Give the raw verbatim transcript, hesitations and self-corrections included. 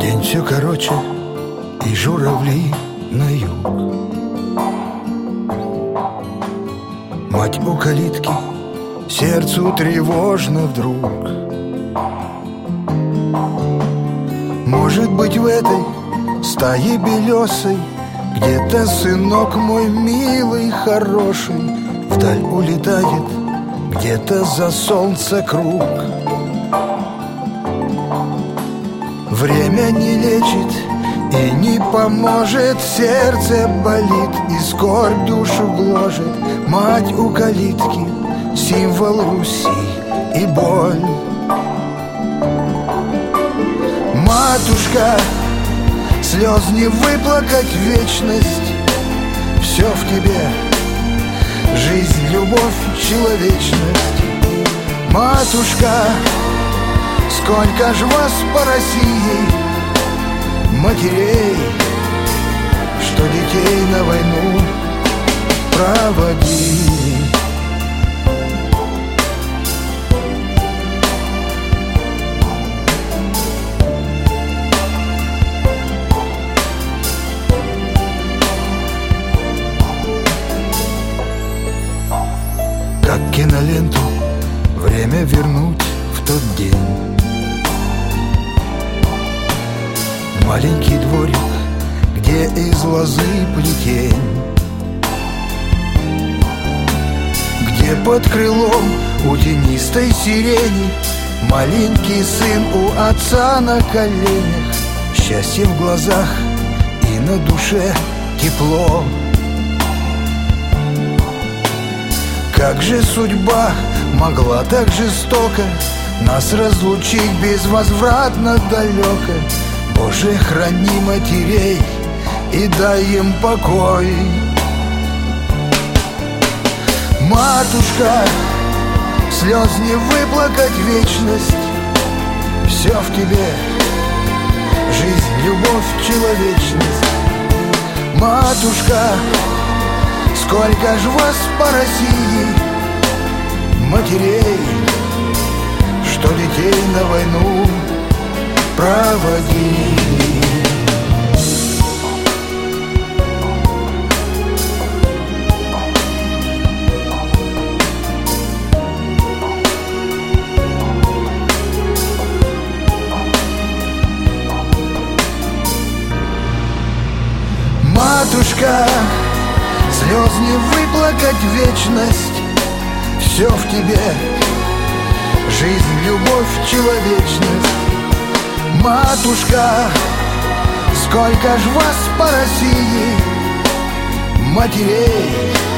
День все короче, и журавли на юг. Мать у калитки, сердцу тревожно вдруг. Может быть, в этой стае белесой где-то сынок мой милый, хороший вдаль улетает, где-то за солнце круг. Время не лечит и не поможет, сердце болит и скорбь душу гложет. Мать у калитки, символ Руси и боль. Матушка, слез не выплакать, вечность все в тебе, жизнь, любовь, человечность. Матушка, сколько ж вас по России, матерей, что детей на войну проводили. Как киноленту время вернуть в тот день. Маленький дворик, где из лозы плетень, где под крылом у тенистой сирени маленький сын у отца на коленях. Счастье в глазах и на душе тепло. Как же судьба могла так жестоко нас разлучить безвозвратно далеко? Боже, храни матерей и дай им покой. Матушка, слез не выплакать, вечность все в тебе, жизнь, любовь, человечность. Матушка, сколько ж вас по России, матерей, что детей на войну проводили. Матушка, слез не выплакать, вечность все в тебе, жизнь, любовь, человечность. Матушка, сколько ж вас по России, матерей,